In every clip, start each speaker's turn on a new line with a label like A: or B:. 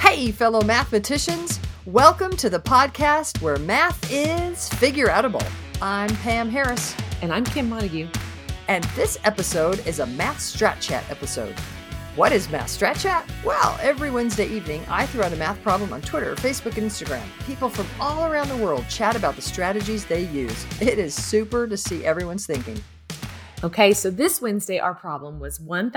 A: Hey, fellow mathematicians. Welcome to the podcast where math is figure-outable. I'm Pam Harris.
B: And I'm Kim Montague.
A: And this episode is a Math Strat Chat episode. What is Math Strat Chat? Well, every Wednesday evening, I throw out a math problem on Twitter, Facebook, and Instagram. People from all around the world chat about the strategies they use. It is super to see everyone's thinking.
B: Okay, so this Wednesday, our problem was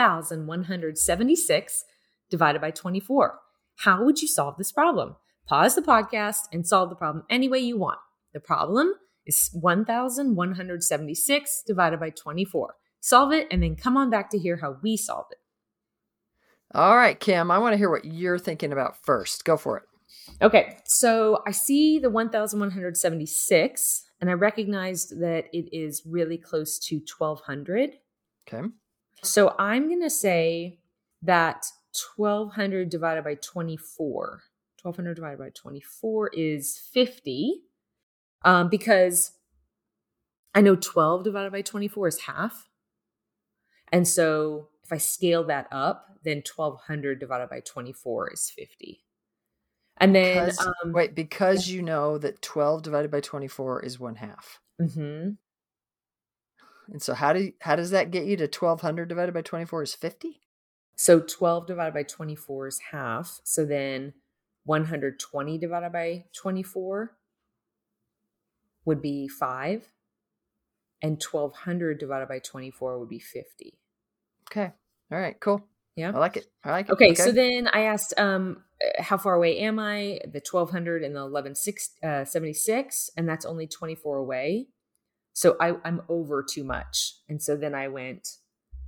B: 1,176 divided by 24. How would you solve this problem? Pause the podcast and solve the problem any way you want. The problem is 1,176 divided by 24. Solve it and then come on back to hear how we solved it.
A: All right, Kim, I want to hear what you're thinking about first. Go for it.
B: Okay, so I see the 1,176 and I recognized that it is really close to 1,200.
A: Okay.
B: So I'm going to say that 1,200 divided by 24. 1,200 divided by 24 is 50. Because I know 12 divided by 24 is half. And so if I scale that up, then 1,200 divided by 24 is 50. And then
A: because you know that 12 divided by 24 is 1/2.
B: Mm-hmm.
A: And so how does that get you to 1,200 divided by 24 is 50?
B: So 12 divided by 24 is half. So then 120 divided by 24 would be 5. And 1,200 divided by 24 would be 50.
A: Okay. All right, cool.
B: Yeah.
A: I like it.
B: Okay. So then I asked, how far away am I? The 1,200 and the 1,176, and that's only 24 away. So I'm over too much. And so then I went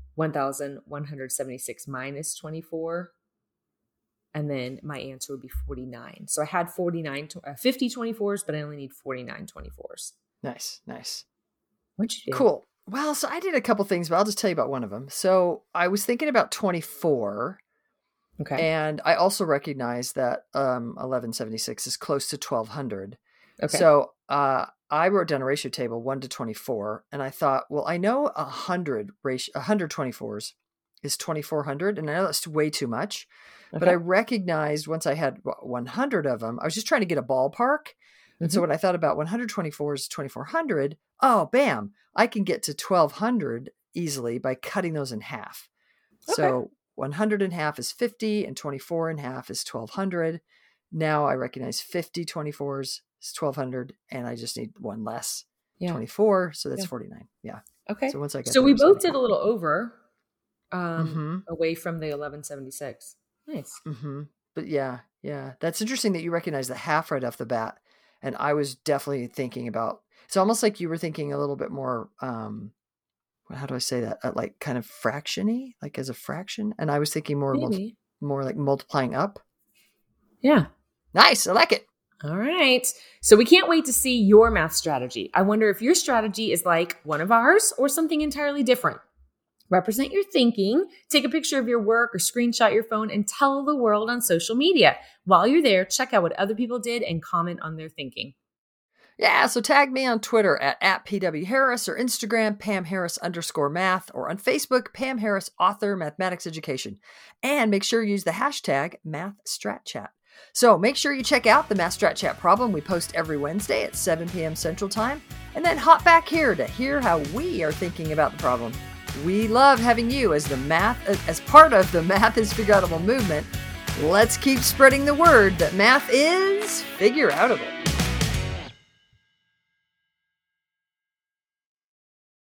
B: 1,176 minus 24. And then my answer would be 49. So I had 50 24s, but I only need 49 24s.
A: Nice.
B: What'd you do?
A: Cool. Well, so I did a couple things, but I'll just tell you about one of them. So I was thinking about 24.
B: Okay.
A: And I also recognize that 1176 is close to 1,200.
B: Okay.
A: So I wrote down a ratio table 1 to 24, and I thought, well, I know 100 24s is 2,400, and I know that's way too much. Okay. But I recognized once I had 100 of them, I was just trying to get a ballpark. And so when I thought about 124 is 2,400, oh, bam, I can get to 1,200 easily by cutting those in half. Okay. So 100 in half is 50, and 24 in half is 1,200. Now I recognize 50 24s is 1,200, and I just need one less. 24, so that's 49. Yeah.
B: Okay.
A: So once I get
B: we both did a little over, away from the 1176. Nice.
A: Mm-hmm. But yeah, that's interesting that you recognize the half right off the bat, and I was definitely thinking about. It's almost like you were thinking a little bit more. How do I say that? Like kind of fractiony, like as a fraction. And I was thinking more like multiplying up.
B: Yeah.
A: Nice. I like it.
B: All right. So we can't wait to see your math strategy. I wonder if your strategy is like one of ours or something entirely different. Represent your thinking, take a picture of your work or screenshot your phone and tell the world on social media. While you're there, check out what other people did and comment on their thinking.
A: Yeah, so tag me on Twitter at @PWHarris or Instagram PamHarris_math or on Facebook Pam Harris Author Mathematics Education. And make sure you use the hashtag MathStratChat. So make sure you check out the Math Strat Chat problem we post every Wednesday at 7 p.m. Central Time. And then hop back here to hear how we are thinking about the problem. We love having you as part of the Math is Figure-Outable movement. Let's keep spreading the word that math is figure-outable.